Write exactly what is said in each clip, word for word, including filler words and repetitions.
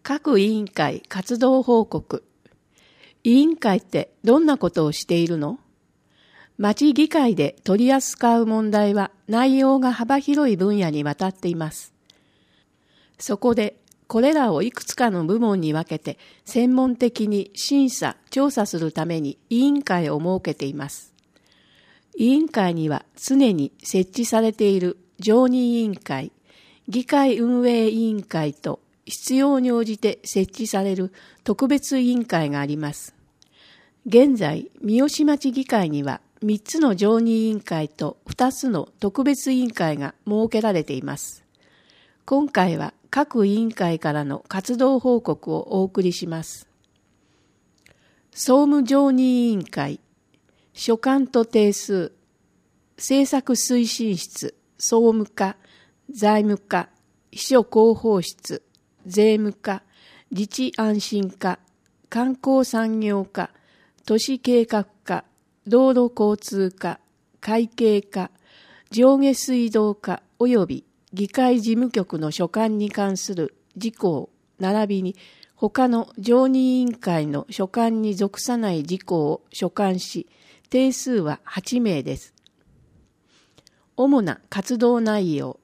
各委員会活動報告。委員会ってどんなことをしているの？町議会で取り扱う問題は内容が幅広い分野にわたっています。そこでこれらをいくつかの部門に分けて専門的に審査・調査するために委員会を設けています。委員会には常に設置されている常任委員会、議会運営委員会と必要に応じて設置される特別委員会があります。現在、三好町議会にはみっつの常任委員会とふたつの特別委員会が設けられています。今回は各委員会からの活動報告をお送りします。総務常任委員会、所管と定数、政策推進室、総務課、財務課、秘書広報室、税務課、自治安心課、観光産業課、都市計画課、道路交通課、会計課、上下水道課及び議会事務局の所管に関する事項並びに他の常任委員会の所管に属さない事項を所管し、定数ははちめいです。主な活動内容。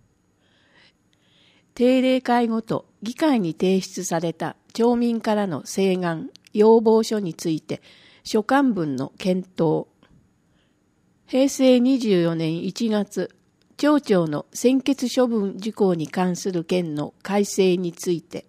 定例会ごと議会に提出された町民からの請願、要望書について所管分の検討。へいせいにじゅうよねんいちがつ、町長の専決処分事項に関する件の改正について。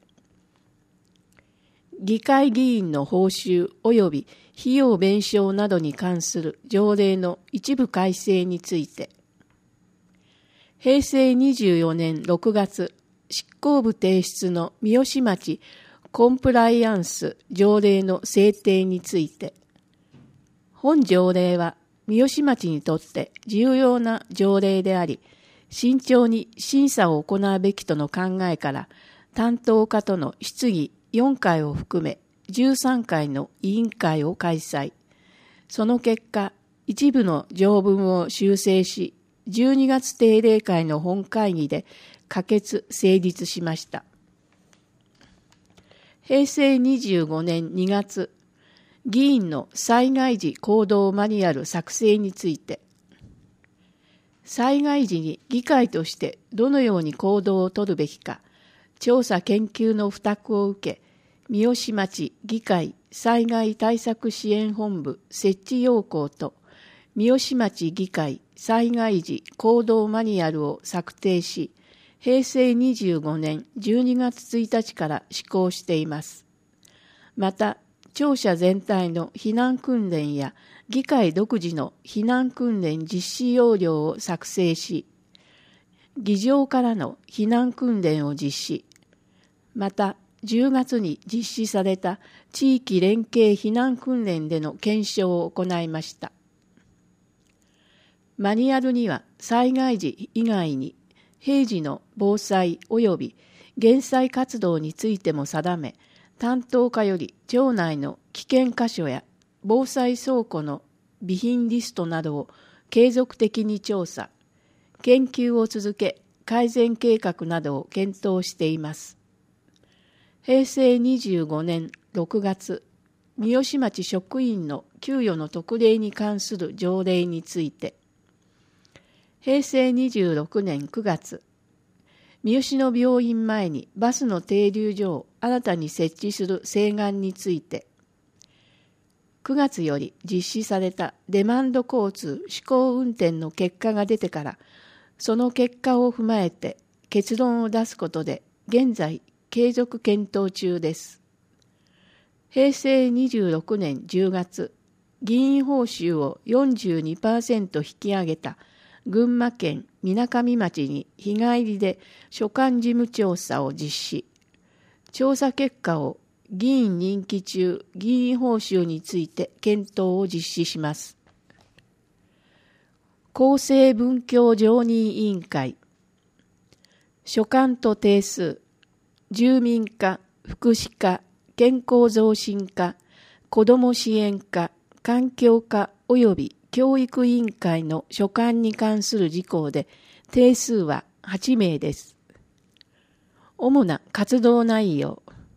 議会議員の報酬及び費用弁償などに関する条例の一部改正について。へいせいにじゅうよねんろくがつ、執行部提出の三好町コンプライアンス条例の制定について。本条例は三好町にとって重要な条例であり、慎重に審査を行うべきとの考えから、担当課との質疑よんかいを含めじゅうさんかいの委員会を開催。その結果、一部の条文を修正し、じゅうにがつ定例会の本会議で可決・成立しました。へいせいにじゅうごねんにがつ、議員の災害時行動マニュアル作成について。災害時に議会としてどのように行動を取るべきか、調査研究の付託を受け、三好町議会災害対策支援本部設置要項と、三好町議会災害時行動マニュアルを策定し、へいせいにじゅうごねんじゅうにがつついたちから施行しています。また、庁舎全体の避難訓練や議会独自の避難訓練実施要領を作成し、議場からの避難訓練を実施。また、じゅうがつに実施された地域連携避難訓練での検証を行いました。マニュアルには災害時以外に平時の防災及び減災活動についても定め、担当課より町内の危険箇所や防災倉庫の備品リストなどを継続的に調査、研究を続け改善計画などを検討しています。へいせいにじゅうごねんろくがつ、三好町職員の給与の特例に関する条例について。へいせいにじゅうろくねんくがつ、三好の病院前にバスの停留所を新たに設置する請願について。くがつより実施されたデマンド交通試行運転の結果が出てから、その結果を踏まえて結論を出すことで現在継続検討中です。へいせいにじゅうろくねんじゅうがつ、議員報酬を よんじゅうにパーセント 引き上げた群馬県みなかみ町に日帰りで所管事務調査を実施。調査結果を議員任期中議員報酬について検討を実施します。厚生文教常任委員会。所管と定数、住民課、福祉課、健康増進課、子ども支援課、環境課及び教育委員会の所管に関する事項で定数ははちめいです。主な活動内容。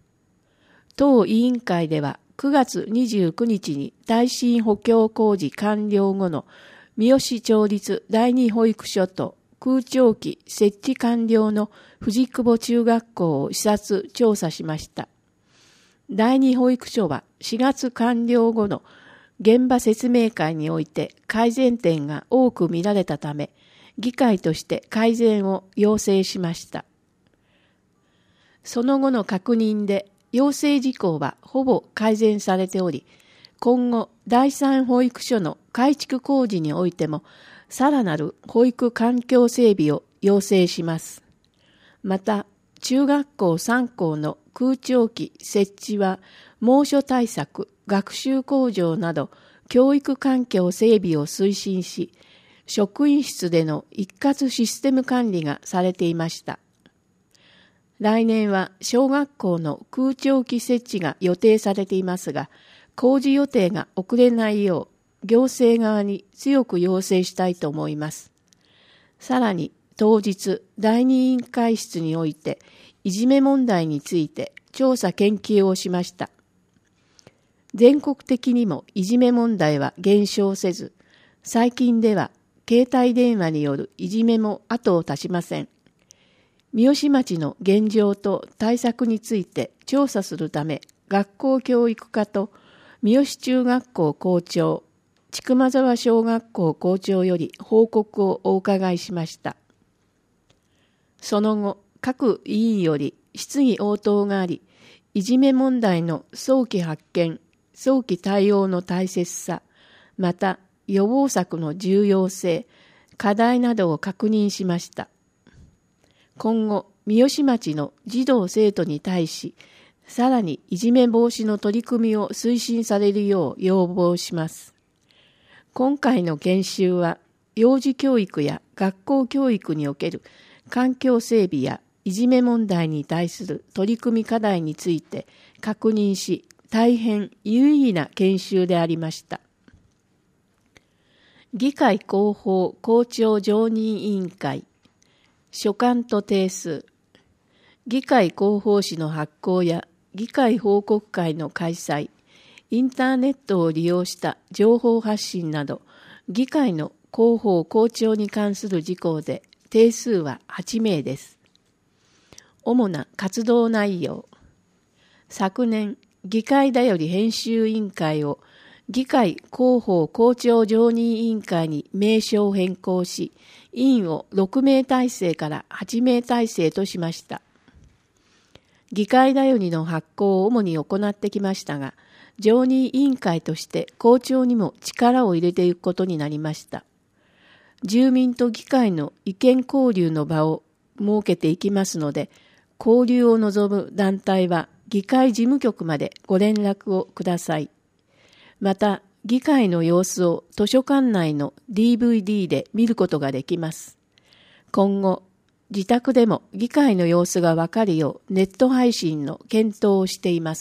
当委員会ではくがつにじゅうくにちに耐震補強工事完了後の三好町立第二保育所と空調機設置完了の藤久保中学校を視察調査しました。第二保育所はしがつ完了後の現場説明会において改善点が多く見られたため、議会として改善を要請しました。その後の確認で要請事項はほぼ改善されており、今後第三保育所の改築工事においてもさらなる保育環境整備を要請します。また、中学校さん校の空調機設置は猛暑対策、学習向上など教育環境整備を推進し、職員室での一括システム管理がされていました。来年は小学校の空調機設置が予定されていますが、工事予定が遅れないよう行政側に強く要請したいと思います。さらに当日、第二委員会室においていじめ問題について調査研究をしました。全国的にもいじめ問題は減少せず、最近では携帯電話によるいじめも後を絶ちません。三好町の現状と対策について調査するため、学校教育課と三好中学校校長、千曲沢小学校校長より報告をお伺いしました。その後、各委員より質疑応答があり、いじめ問題の早期発見、早期対応の大切さ、また予防策の重要性、課題などを確認しました。今後、三好町の児童生徒に対し、さらにいじめ防止の取り組みを推進されるよう要望します。今回の研修は、幼児教育や学校教育における環境整備やいじめ問題に対する取り組み課題について確認し、大変有意義な研修でありました。議会広報校長常任委員会、書簡と定数、議会広報誌の発行や議会報告会の開催、インターネットを利用した情報発信など、議会の広報校長に関する事項で定数ははちめいです。主な活動内容。昨年、議会だより編集委員会を議会広報校長常任委員会に名称を変更し、委員をろくめい体制からはちめい体制としました。議会だよりの発行を主に行ってきましたが、常任委員会として校長にも力を入れていくことになりました。住民と議会の意見交流の場を設けていきますので、交流を望む団体は議会事務局までご連絡をください。また、議会の様子を図書館内の ディーブイディー で見ることができます。今後、自宅でも議会の様子がわかるようネット配信の検討をしています。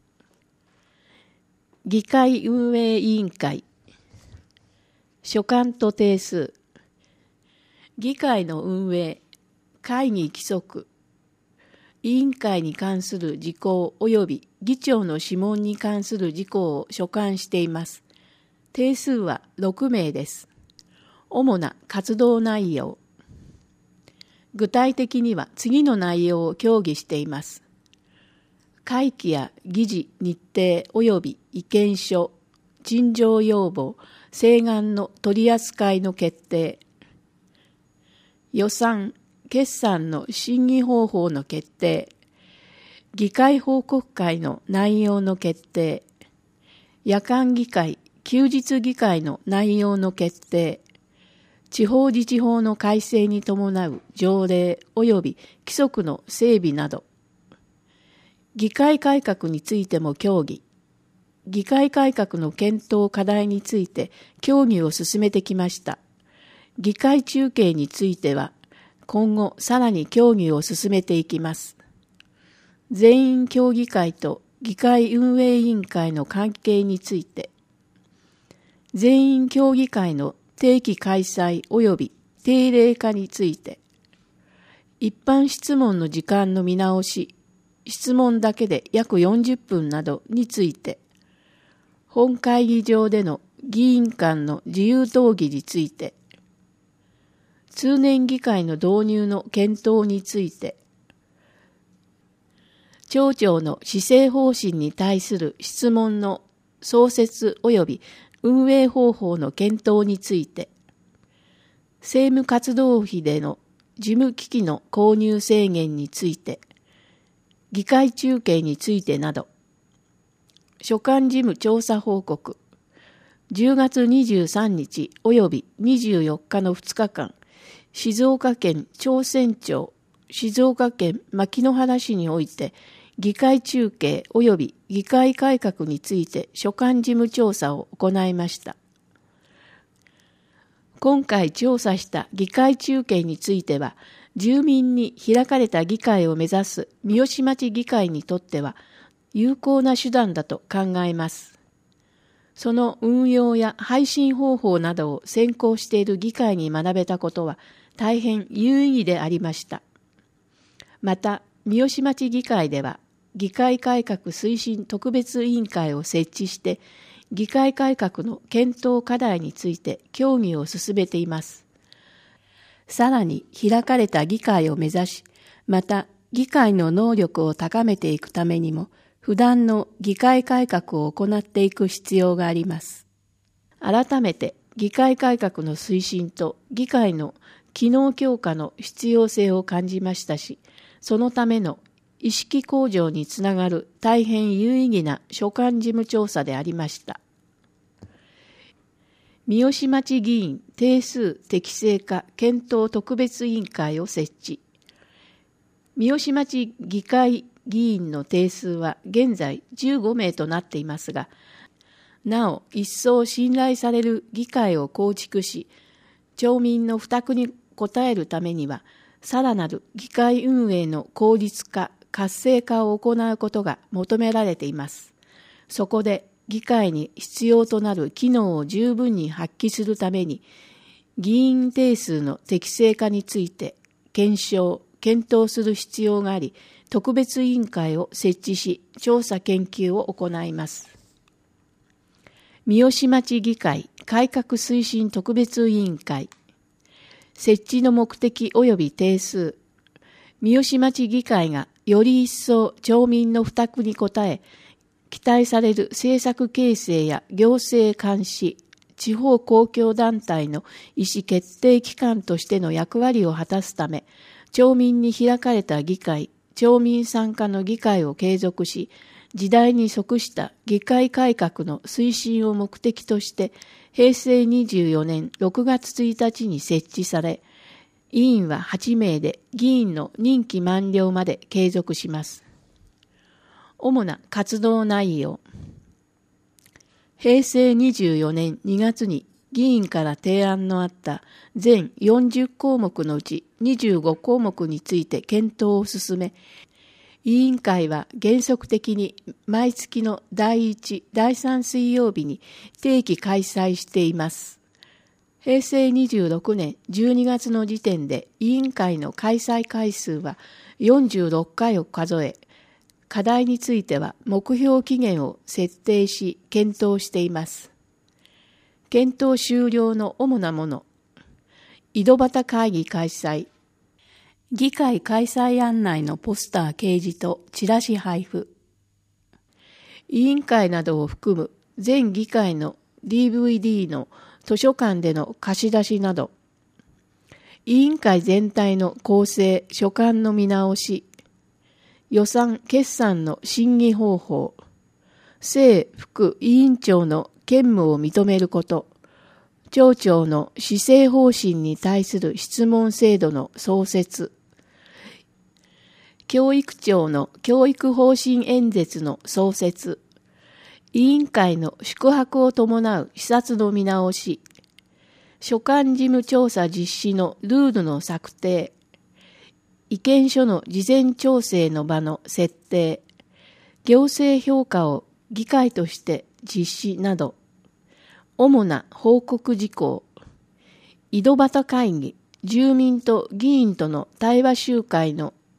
議会運営委員会、書簡と定数、議会の運営、会議規則、委員会に関する事項及び議長の諮問に関する事項を所管しています。定数はろくめいです。主な活動内容。具体的には次の内容を協議しています。会期や議事日程及び意見書、陳情要望、請願の取り扱いの決定。予算、決算の審議方法の決定、議会報告会の内容の決定、夜間議会、休日議会の内容の決定、地方自治法の改正に伴う条例及び規則の整備など、議会改革についても協議、議会改革の検討課題について協議を進めてきました。議会中継については、今後さらに協議を進めていきます。全員協議会と議会運営委員会の関係について、全員協議会の定期開催及び定例化について、一般質問の時間の見直し、 質問だけで約よんじゅっぷんなどについて、本会議場での議員間の自由討議について、通年議会の導入の検討について、町長の施政方針に対する質問の創設及び運営方法の検討について、政務活動費での事務機器の購入制限について、議会中継についてなど、所管事務調査報告、じゅうがつにじゅうさんにち及びにじゅうよっかのふつかかん、静岡県朝鮮町、静岡県牧之原市において、議会中継及び議会改革について所管事務調査を行いました。今回調査した議会中継については、住民に開かれた議会を目指す三芳町議会にとっては有効な手段だと考えます。その運用や配信方法などを専攻している議会に学べたことは大変有意義でありました。また、三芳町議会では、議会改革推進特別委員会を設置して、議会改革の検討課題について協議を進めています。さらに開かれた議会を目指し、また議会の能力を高めていくためにも、不断の議会改革を行っていく必要があります。改めて議会改革の推進と議会の機能強化の必要性を感じましたし、そのための意識向上につながる大変有意義な所管事務調査でありました。三芳町議員定数適正化検討特別委員会を設置。三芳町議会議員の定数は現在じゅうごめいとなっていますが、なお一層信頼される議会を構築し、町民の負託に応えるためには、さらなる議会運営の効率化、活性化を行うことが求められています。そこで議会に必要となる機能を十分に発揮するために、議員定数の適正化について検証、検討する必要があり、特別委員会を設置し、調査研究を行います。三芳町議会改革推進特別委員会、設置の目的及び定数、三芳町議会がより一層町民の負託に応え、期待される政策形成や行政監視、地方公共団体の意思決定機関としての役割を果たすため、町民に開かれた議会、町民参加の議会を継続し、時代に即した議会改革の推進を目的として、へいせいにじゅうよねんろくがつついたちに設置され、委員ははちめいで議員の任期満了まで継続します。主な活動内容。へいせいにじゅうよねんにがつに議員から提案のあった全よんじゅっこうもくのうちにじゅうごこうもくについて検討を進め、委員会は原則的に毎月のだいいち、だいさん水曜日に定期開催しています。へいせいにじゅうろくねんじゅうにがつの時点で委員会の開催回数はよんじゅうろっかいを数え、課題については目標期限を設定し検討しています。検討終了の主なもの、井戸端会議開催、議会開催案内のポスター掲示とチラシ配布、委員会などを含む全議会の ディーブイディー の図書館での貸し出しなど、委員会全体の構成・所管の見直し、予算・決算の審議方法、正副委員長の兼務を認めること、町長の施政方針に対する質問制度の創設、教育長の教育方針演説の創設、委員会の宿泊を伴う視察の見直し、所管事務調査実施のルールの策定、意見書の事前調整の場の設定、行政評価を議会として実施など、主な報告事項、井戸端会議、住民と議員との対話集会の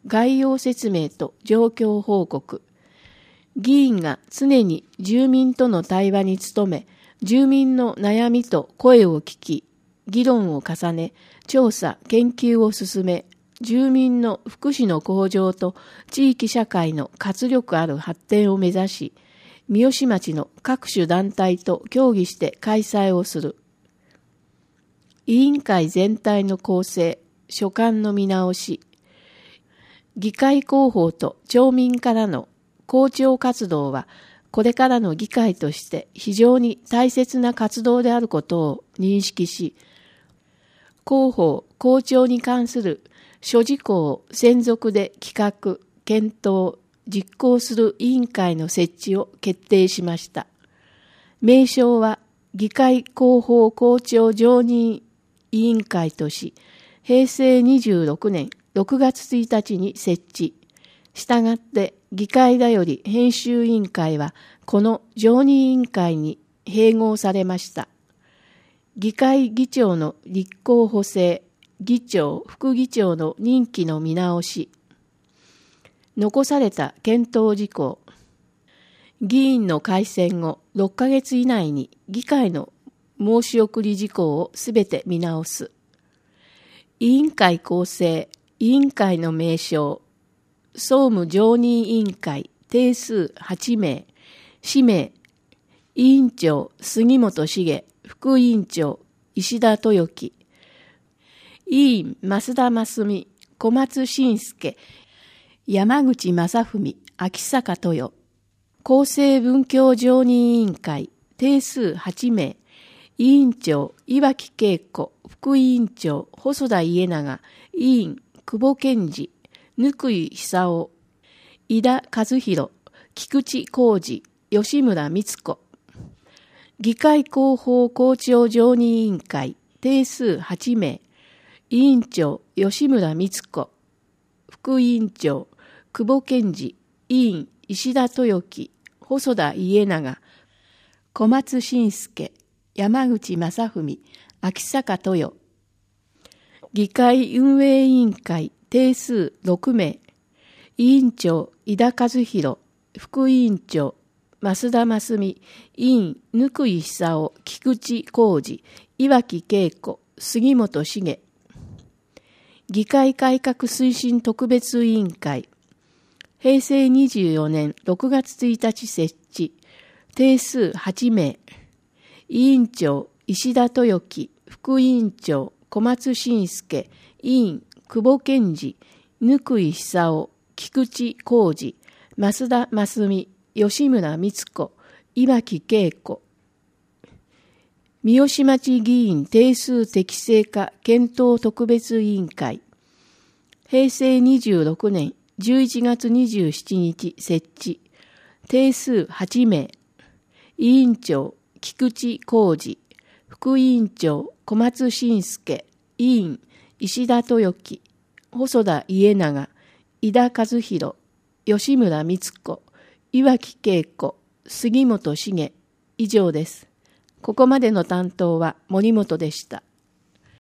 概要説明と状況報告。議員が常に住民との対話に努め、住民の悩みと声を聞き、議論を重ね、調査、研究を進め、住民の福祉の向上と地域社会の活力ある発展を目指し、三好町の各種団体と協議して開催をする。委員会全体の構成、所管の見直し、議会広報と町民からの公聴活動は、これからの議会として非常に大切な活動であることを認識し、広報・公聴に関する諸事項を専属で企画、検討、実行する委員会の設置を決定しました。名称は議会広報公聴常任委員会とし、へいせいにじゅうろくねんろくがつついたちに設置。したがって議会だより編集委員会はこの常任委員会に併合されました。議会議長の立候補制、議長、副議長の任期の見直し。残された検討事項。議員の改選後ろっかげつ以内に議会の申し送り事項をすべて見直す。委員会構成、委員会の名称、総務常任委員会定数はちめい、氏名、委員長杉本茂、副委員長石田豊樹、委員増田真澄、小松伸介、山口正文、秋坂豊、厚生文教常任委員会定数はちめい、委員長岩木恵子、副委員長細田家長、委員久保健二、貫井久夫、井田和弘、菊池浩二、吉村光子。議会広報公聴常任委員会定数はちめい、委員長吉村光子、副委員長久保健二、委員石田豊樹、細田家長、小松伸介、山口正文、秋坂豊。議会運営委員会定数ろくめい、委員長井田和弘、副委員長増田真澄、委員貫井久夫、菊池浩二、岩木恵子、杉本茂。議会改革推進特別委員会へいせいにじゅうよねんろくがつついたち設置定数はちめい、委員長石田豊樹、副委員長小松伸介、委員久保健二、貫井久夫、菊池浩二、増田真澄、吉村光子、岩木恵子。三好町議員定数適正化検討特別委員会へいせいにじゅうろくねんじゅういちがつにじゅうしちにち設置定数はちめい、委員長菊池浩二、副委員長小松伸介、委員石田豊樹、細田家長、井田和弘、吉村光子、岩木恵子、杉本茂。以上です。ここまでの担当は森本でした。